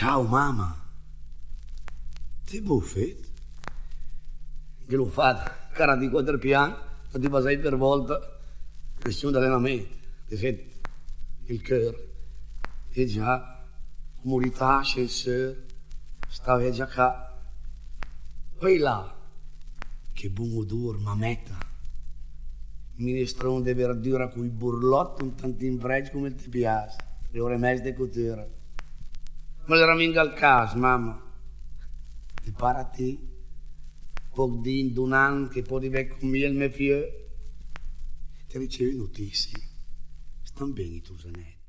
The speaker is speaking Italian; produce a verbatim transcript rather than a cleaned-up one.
Ciao mamma. Ti buffet? Che l'ho fatto, cara di quattro piani, non ti passai per volta, questione di allenamento, ti sei il cuore. E già, comunità, ascensore, stavi già qua. Poi là, che buon odore, mametta. Minestrone di verdura con i burlotti, un tantino fresco come ti piace, le ore e mezze di cottura. Ma era mica il caso, mamma. Ti pare a te? Poco di un anno che poi vai con me il mio figlio. Ti ricevi notizie. Stanno bene i tuoi zanetti.